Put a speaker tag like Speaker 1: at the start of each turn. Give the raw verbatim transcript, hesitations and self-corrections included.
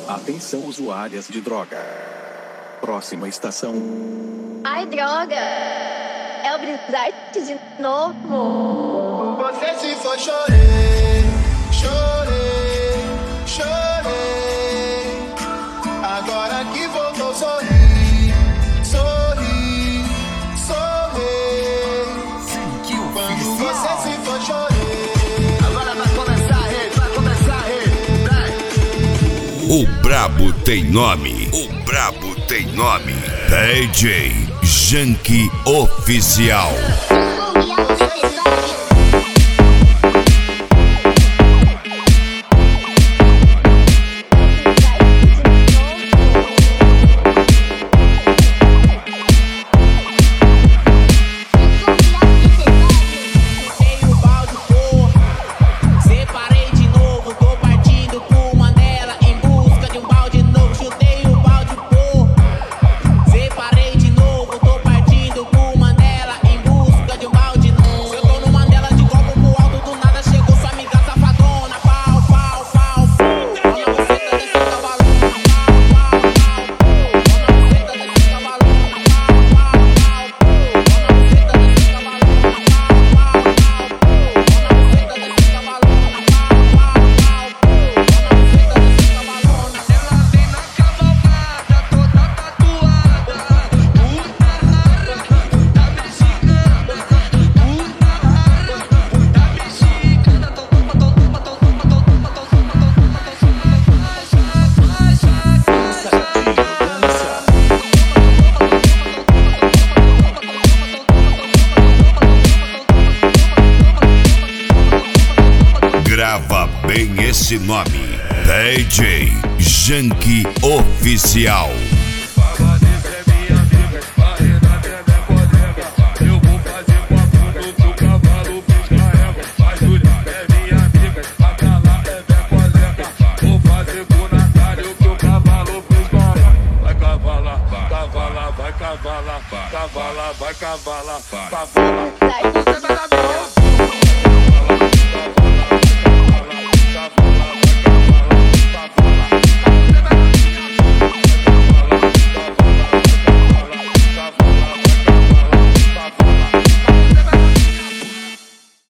Speaker 1: Atenção usuárias de droga. Próxima estação.
Speaker 2: Ai, droga! É o Brizarte de novo.
Speaker 3: Você se foi, chorei, chorei, chorei. Agora que voltou, sorri, sorri, sorri. Quando você se foi, chorei. Agora vai começar a rede, vai começar a rede.
Speaker 4: O brabo tem nome, o brabo tem nome. D J Janky Oficial. Grava bem esse nome, D J Janky Oficial.
Speaker 5: Vai cavalar, vai cavalar, vai cavalar, cavala.